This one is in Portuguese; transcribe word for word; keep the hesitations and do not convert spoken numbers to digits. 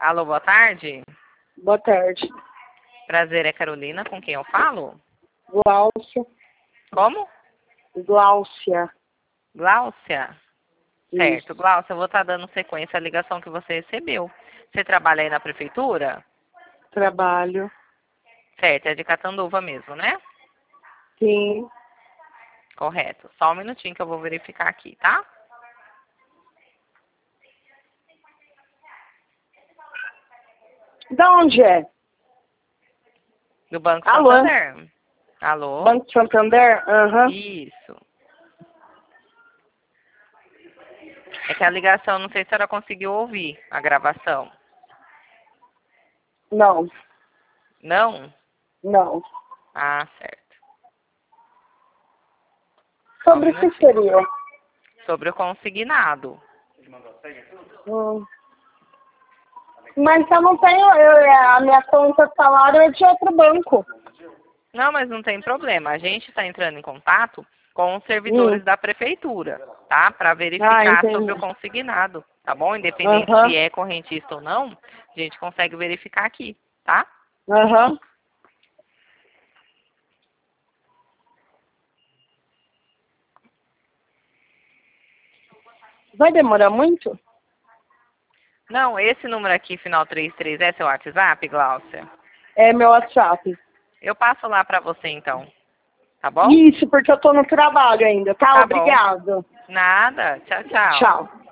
Alô, boa tarde. Boa tarde. Prazer, é Carolina, com quem eu falo? Gláucia. Como? Gláucia. Gláucia? Certo, Isso. Gláucia, eu vou estar dando sequência à ligação que você recebeu. Você trabalha aí na prefeitura? Trabalho. Certo, é de Catanduva mesmo, né? Sim. Correto. Só um minutinho que eu vou verificar aqui, tá? Da onde é? Do Banco Alô? Santander. Alô? Banco Santander? Aham. Isso. É que a ligação, não sei se a senhora conseguiu ouvir a gravação. Não. Não? Não. Ah, certo. Sobre o que seria? Sobre o consignado. Hum. Mas eu não tenho, eu, a minha conta de salário é de outro banco. Não, mas não tem problema. A gente está entrando em contato com os servidores Hum. da prefeitura, tá? Para Ah, verificar entendi. sobre o consignado, tá bom? Independente Aham. se é correntista ou não, a gente consegue verificar aqui, tá? Aham. Vai demorar muito? Não, esse número aqui, final três três, é seu WhatsApp, Gláucia? É meu WhatsApp. Eu passo lá para você, então. Tá bom? Isso, porque eu tô no trabalho ainda, tá? Tá bom. Obrigada. Nada. Tchau, tchau. Tchau.